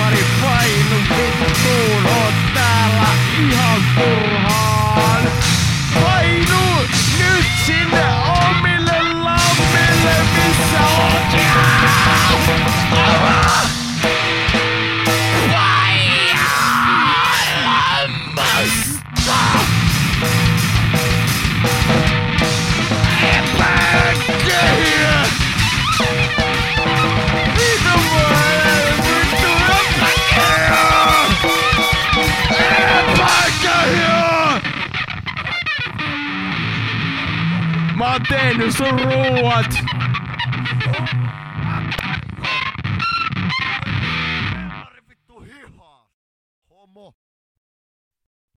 Pari painu vittuun, oot täällä ihan turhaan. Painu nyt sinne omille lammille, missä oot. Mä oon tehnyt sun ruuat! Vittu hihaa! Homo!